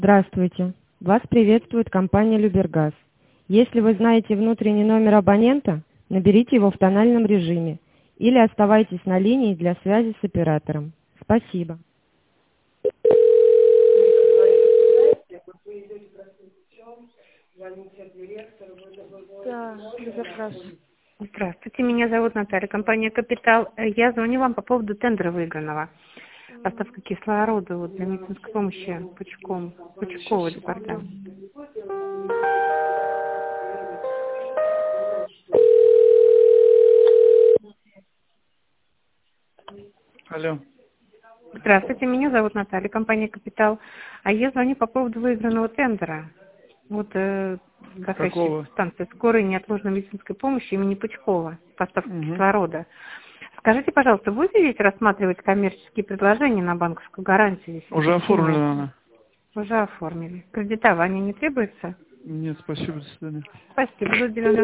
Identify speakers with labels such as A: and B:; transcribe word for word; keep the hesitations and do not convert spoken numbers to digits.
A: Здравствуйте. Вас приветствует компания «Любергаз». Если вы знаете внутренний номер абонента, наберите его в тональном режиме или оставайтесь на линии для связи с оператором. Спасибо.
B: Да, «Любергаз».
C: Здравствуйте, меня зовут Наталья, компания «Капитал». Я звоню вам по поводу тендера выигранного. Поставка кислорода вот, для медицинской помощи Пучком, Пучковый департамент.
D: Алло.
C: Здравствуйте, меня зовут Наталья, компания «Капитал». А я звоню по поводу выигранного тендера. Вот э,
D: Какого?
C: станция скорой неотложной медицинской помощи имени Пучкова, поставка
D: Угу.
C: кислорода. Скажите, пожалуйста, будете здесь рассматривать коммерческие предложения на банковскую гарантию? Если
D: Уже оформлена она.
C: Уже оформили. Кредитование не требуется?
D: Нет, спасибо, до свидания.
C: Спасибо за уделенное